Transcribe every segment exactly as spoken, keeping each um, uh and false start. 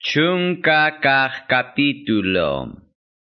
Chunka kaq capítulo.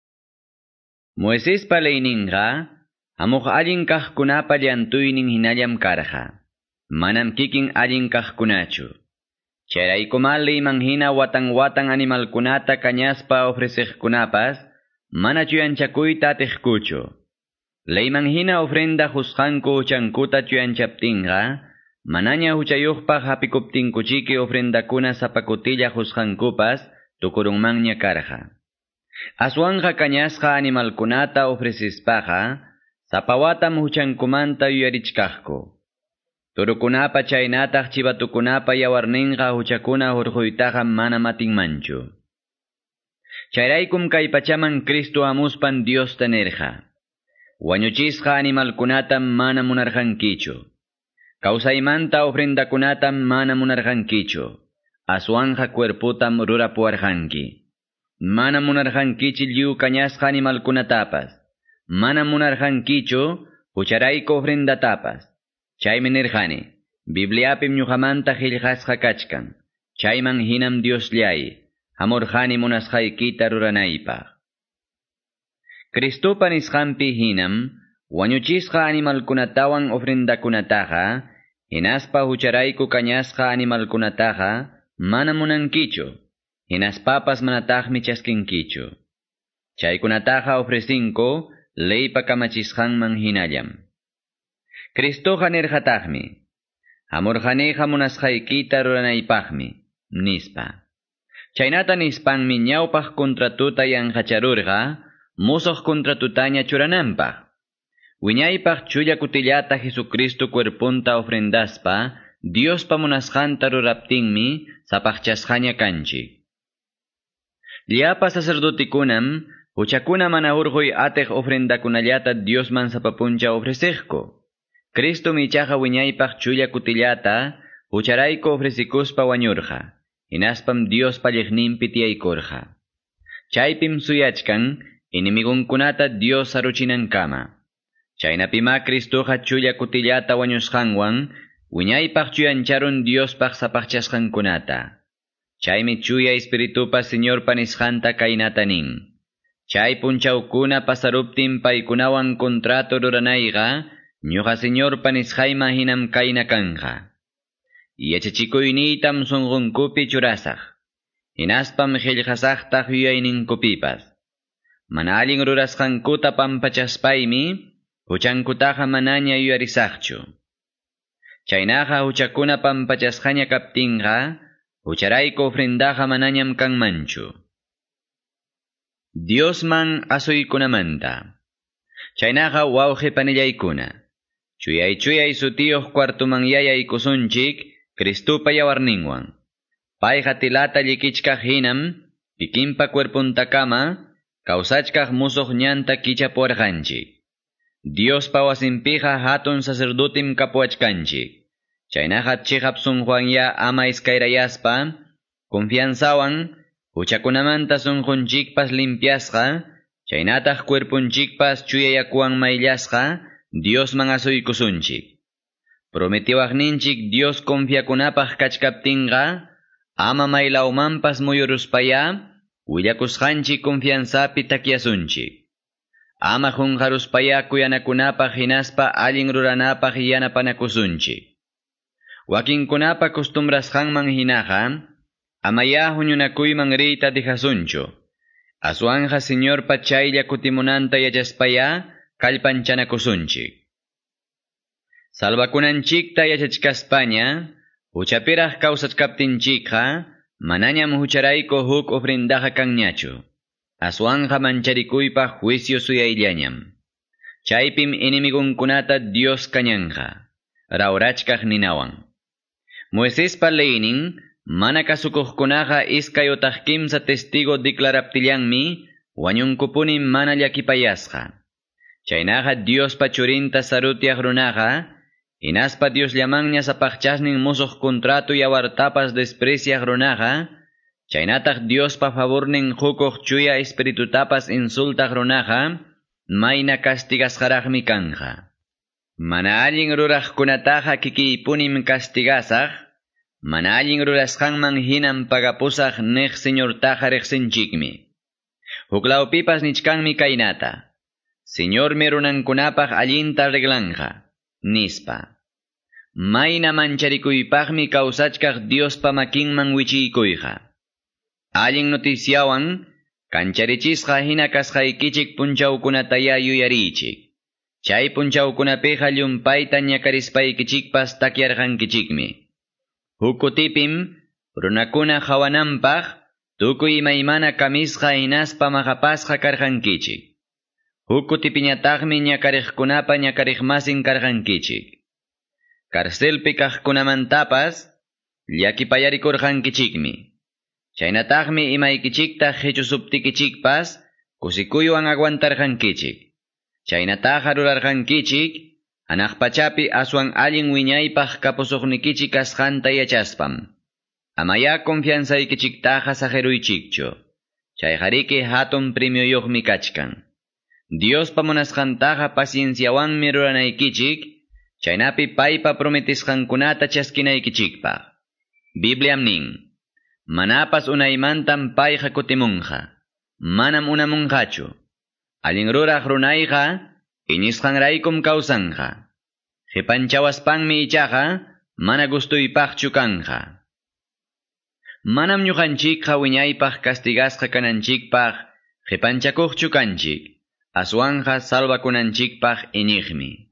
Moisés palayninqa, amuq allin kaqkunapa llantuynin hinallam karqa. Manam kikin allin kaqkunachu. Chayraykuman leyman hina watan watan animalkunata kañaspa ofreceqkunapas, mana chuyanchakuyta atiqkuchu. Leyman hina ofrenda husqanku huchankuta chuyanchaptinqa, manaña huchayuqpaq hapikuptinkuchiki ofrendakuna sapakutilla husqankupas tukurunmanña karqa. Aswanja kañasqa animalkunata ofrecispaqa, sapawatam huchankumanta yuyarichkaqku. Turukunapa chaynataq chivatukunapa yawarninqa huchakuna hurquytaqa mana matinmanchu. Chayraykum kay pachaman Cristo amuspan Dios tanerqa. Wañuchisqa animalkunatam mana munarqankichu. Kawsaymanta ofrendakunatam mana munarqankichu. Aswanja cuerputam rurapuarqanki. Mana munarqankichi lliw kañasqa animalkunatapas. Mana munarqankichu hucharayku ofrendatapas. Chaymi nirqani, Bibliapim ñuqamanta qillqasqa kachkan. Chayman hinam Diosllay, hamurqani munasqaykita ruranaypaq. Cristopa nisqanpi hinam, wañuchisqa animalkunatawan ofrendakunataqa, hinaspa hucharayku kañasqa animalkunataqa, mana munankichu, hinaspapas manataqmi chaskinkichu. Chaykunataqa ofrecinku, leypa kamachisqanman hinallam. Cristoqa nirqataqmi, hamurqaniqa munasqaykita ruranaypaqmi, nispa. Chaynata nispanmi ñawpaq kontratuta yanqacharurqa, musuq kontratutaña churananpaq. Wiñaypaq chulla kutillata Jesucristo cuerpunta ofrendaspa, Diospa munasqanta ruraptinmi, sapaqchasqaña kanchik. Llapa sacerdotikunam, huchakuna mana urquy atiq ofrendakunallata Diosman sapapuncha ofreceqku. Cristo michaqa wiñaypaq chulla kutillata, hucharayku ofrecikuspa wañurqa, hinaspam Diospa lliqninpi tiyaykurqa. Chaypim suyachkan, inimigunkunata Dios saruchinankama. Chaynapima Cristoqa chulla kutillata wañusqanwan, wiñaypaq chuyancharun Diospaq sapaqchasqankunata. Chaymi chuya espiritupa Señorpa nisqanta kaynata nin. Chay punchawkuna pasaruptin paykunawan kontrato ruranayqa, ñuqa Señorpa nisqayma hinam kayna kanqa. Yachachikuyniytam sunqunkupi churasaq. Hinaspam qillqasaqtaq yuyayninkupipas. Mana allin rurasqankuta pampachaspaymi, huchankutaqa manaña yuyarisaqchu. Chaynaqa huchakuna pampachasqaña kaptinqa, hucharayku ofrendaqa manañam kanmanchu. Diosman asuykunamanta. Chaynaqa wawqi panillaykuna. Chuyay chuyay sutiyuq kwartuman yayaykusunchik, Cristupa yawarninwan. Payqa tilata llikichkaq hinam, kikinpa cuerpuntakama, kawsachkaq musuq ñanta kichapuarqanchik. Diospa wasinpiqa hatun sacerdotim kapuachkanchik. Chaynaqa chihap sunqwanya ama iskayrayaspa, confianzawan, huchakunamanta sunqunchikpas limpiasqa, chaynataq cuerpunchikpas chuyayakuwan mayllasqa, Diosman asuykusunchik. Prometiwaqninchik Dios confiakunapaq kachkaptinqa, ama maylawmanpas muyuruspaya, willakusqanchik confianzapi takyasunchik. Ama junqaruspaya kuyanakunapaq hinaspa allin ruranapaq yanapanakusunchik. Wakinkunapa costumbrasqanman hinaqa, amaya huñunakuyman riyta dejasunchu. Aswanja Señorpa chaylla kutimunanta yachaspaya, kallpanchanakusunchik. Salvakunanchikta yachachkaspaña, huchapiraq kawsachkaptinchikqa, manañam hucharayku huk ofrendaqa kanñachu. Aswanja mancharikuypaq juicio suyayllañam. Chaypim inimigunkunata Dios kañanja, rawrachkaq ninawan. Moiséspa leynin, mana kasukuqkunaqa iskay utaq kimsa testigo declaraptillanmi, wañunkupunin mana llakipayasqa. Chaynaqa Diospa churinta sarutiaq runaqa, hinaspa Diosllamanña sapaqchasnin musuq kontratu yawartapas despreciaq runaqa, chaynataq Diospa favornin hukuq chuya espiritutapas insultaq runaqa, mayna castigasqaraqmi kanja. Mana allin ruraqkunataqa kikiypunim castigasaq, Mana allin rurasqanman hinam pagapusaq neq señortaqa riqsinchikmi. Huklawpipas nichkanmi kaynata. Señormi runankunapaq allinta reglanja, nispa. Mayna mancharikuypaqmi kawsachkaq Diospa makinman wichikuyqa. Allin noticiawan, kancharichisqa hina kasqaykichik punchawkunataya yuyarichik. Chay punchawkunapiqa llumpayta ñakarispaykichikpas takyarqankichikmi. Hukutipim, runakuna hawananpaq, tukuy imaymana kamisqa hinaspa maqapasqa karqankichik. Hukutipiñataqmi ñakariqkunapa ñakariqmasin karqankichik. Karcelpi kaqkunamantapas, llakipayarikurqankichikmi. Chaynataqmi imaykichikta hechusuptikichikpas, kusikuywan aguantarqankichik. Chaynataqa rurarqankichik, anaqpachapi aswan allin wiñaypaq kapusuqnikichik kasqanta yachaspam. Amaya confianzaykichiktaqa sajeruychikchu. Chayqariki hatun premioyuqmi kachkan. Diospa munasqantaqa pacienciawanmi ruranaykichik, chaynapi paypa prometisqankunata chaskinaykichikpaq. Bibliam nin, manapas unaymantam payqa kutimunqa, manam unamunqachu. Allin ruraq runayqa, iñisqanraykum kawsanqa. Qipanchawaspanmi ichaqa, mana gustuypaqchu kanqa. Manam ñuqanchikqa wiñaypaq castigasqa kananchikpaq, qipanchakuqchu kanchik, aswanja salvakunanchikpaq iñiqmi.